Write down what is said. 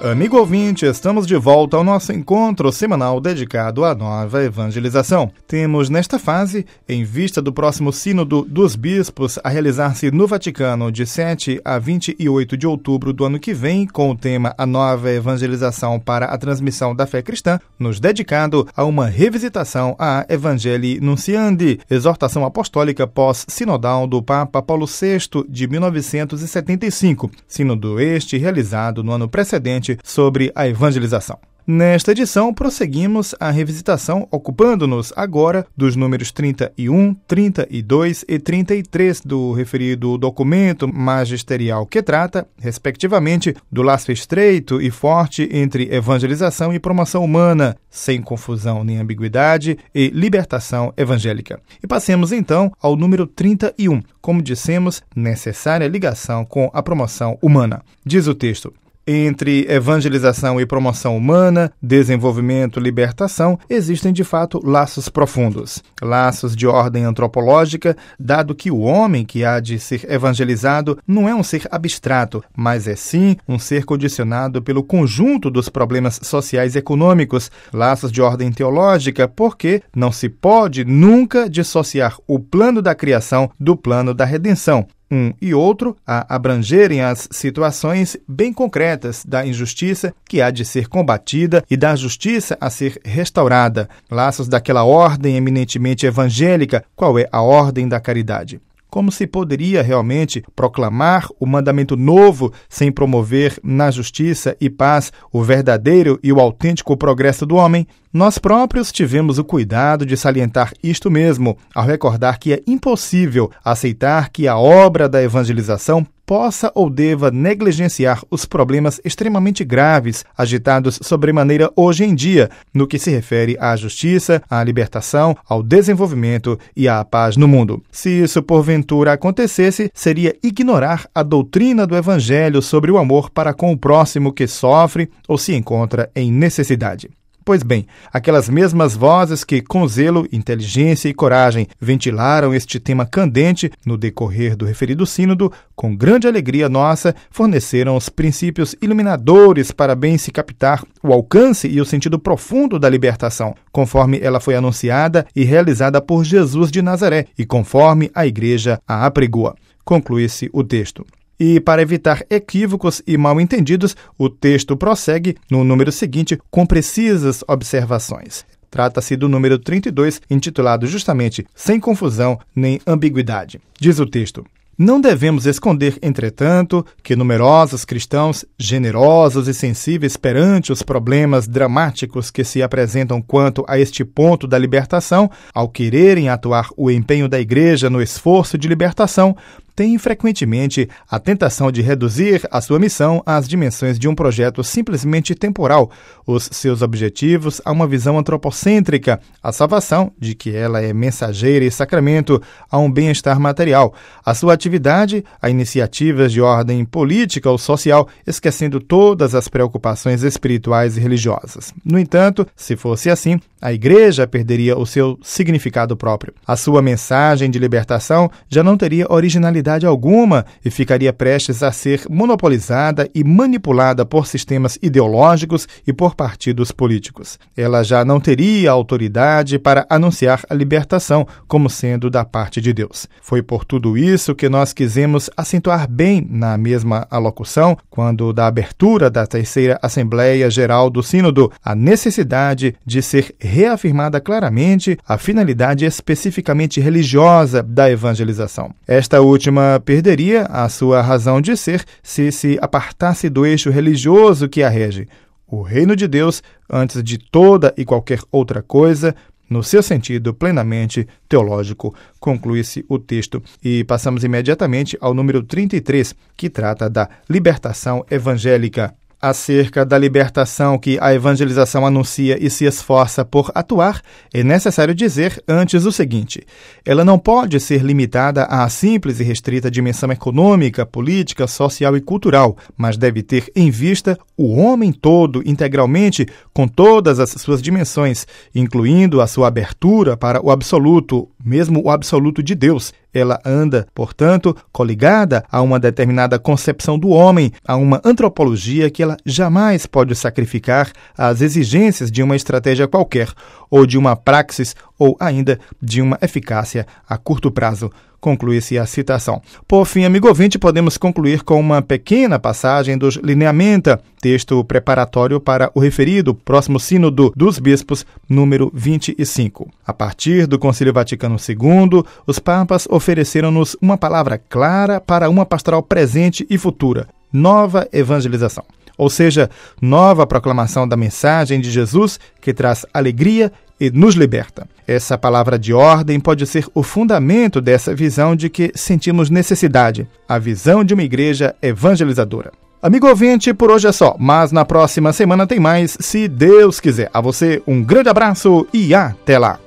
Amigo ouvinte, estamos de volta ao nosso encontro semanal dedicado à nova evangelização. Temos nesta fase, em vista do próximo Sínodo dos Bispos a realizar-se no Vaticano de 7 a 28 de outubro do ano que vem, com o tema A Nova Evangelização para a Transmissão da Fé Cristã, nos dedicado a uma revisitação à Evangelii Nunciandi, exortação apostólica pós-sinodal do Papa Paulo VI de 1975, sínodo este realizado no ano precedente sobre a evangelização. Nesta edição, prosseguimos a revisitação, ocupando-nos agora dos números 31, 32 e 33 do referido documento magisterial que trata, respectivamente, do laço estreito e forte entre evangelização e promoção humana, sem confusão nem ambiguidade, e libertação evangélica. E passemos então ao número 31, como dissemos, necessária ligação com a promoção humana. Diz o texto: entre evangelização e promoção humana, desenvolvimento e libertação, existem de fato laços profundos. Laços de ordem antropológica, dado que o homem que há de ser evangelizado não é um ser abstrato, mas é sim um ser condicionado pelo conjunto dos problemas sociais e econômicos. Laços de ordem teológica, porque não se pode nunca dissociar o plano da criação do plano da redenção. Um e outro a abrangerem as situações bem concretas da injustiça que há de ser combatida e da justiça a ser restaurada. Laços daquela ordem eminentemente evangélica, qual é a ordem da caridade. Como se poderia realmente proclamar o mandamento novo sem promover na justiça e paz o verdadeiro e o autêntico progresso do homem? Nós próprios tivemos o cuidado de salientar isto mesmo, ao recordar que é impossível aceitar que a obra da evangelização possa ou deva negligenciar os problemas extremamente graves agitados sobremaneira hoje em dia, no que se refere à justiça, à libertação, ao desenvolvimento e à paz no mundo. Se isso porventura acontecesse, seria ignorar a doutrina do Evangelho sobre o amor para com o próximo que sofre ou se encontra em necessidade. Pois bem, aquelas mesmas vozes que, com zelo, inteligência e coragem, ventilaram este tema candente no decorrer do referido sínodo, com grande alegria nossa, forneceram os princípios iluminadores para bem se captar o alcance e o sentido profundo da libertação, conforme ela foi anunciada e realizada por Jesus de Nazaré e conforme a Igreja a apregoa. Conclui-se o texto. E, para evitar equívocos e mal-entendidos, o texto prossegue no número seguinte com precisas observações. Trata-se do número 32, intitulado justamente Sem Confusão nem Ambiguidade. Diz o texto: não devemos esconder, entretanto, que numerosos cristãos, generosos e sensíveis perante os problemas dramáticos que se apresentam quanto a este ponto da libertação, ao quererem atuar o empenho da Igreja no esforço de libertação, têm frequentemente a tentação de reduzir a sua missão às dimensões de um projeto simplesmente temporal, os seus objetivos a uma visão antropocêntrica, a salvação, de que ela é mensageira e sacramento, a um bem-estar material, a sua atividade a iniciativas de ordem política ou social, esquecendo todas as preocupações espirituais e religiosas. No entanto, se fosse assim, a Igreja perderia o seu significado próprio. A sua mensagem de libertação já não teria originalidade alguma e ficaria prestes a ser monopolizada e manipulada por sistemas ideológicos e por partidos políticos. Ela já não teria autoridade para anunciar a libertação como sendo da parte de Deus. Foi por tudo isso que nós quisemos acentuar bem na mesma alocução, quando da abertura da terceira Assembleia Geral do Sínodo, a necessidade de ser reafirmada claramente a finalidade especificamente religiosa da evangelização. Esta última perderia a sua razão de ser se apartasse do eixo religioso que a rege. O reino de Deus, antes de toda e qualquer outra coisa, no seu sentido plenamente teológico. Conclui-se o texto e passamos imediatamente ao número 33, que trata da libertação evangélica. Acerca da libertação que a evangelização anuncia e se esforça por atuar, é necessário dizer antes o seguinte: ela não pode ser limitada à simples e restrita dimensão econômica, política, social e cultural, mas deve ter em vista o homem todo integralmente, com todas as suas dimensões, incluindo a sua abertura para o absoluto, mesmo o absoluto de Deus. Ela anda, portanto, coligada a uma determinada concepção do homem, a uma antropologia que ela jamais pode sacrificar às exigências de uma estratégia qualquer, ou de uma praxis, ou ainda de uma eficácia a curto prazo. Conclui-se a citação. Por fim, amigo ouvinte, podemos concluir com uma pequena passagem dos Lineamenta, texto preparatório para o referido próximo sínodo dos bispos, número 25. A partir do Concílio Vaticano II, os papas ofereceram-nos uma palavra clara para uma pastoral presente e futura: nova evangelização. Ou seja, nova proclamação da mensagem de Jesus que traz alegria e nos liberta. Essa palavra de ordem pode ser o fundamento dessa visão de que sentimos necessidade, a visão de uma igreja evangelizadora. Amigo ouvinte, por hoje é só, mas na próxima semana tem mais, se Deus quiser. A você um grande abraço e até lá!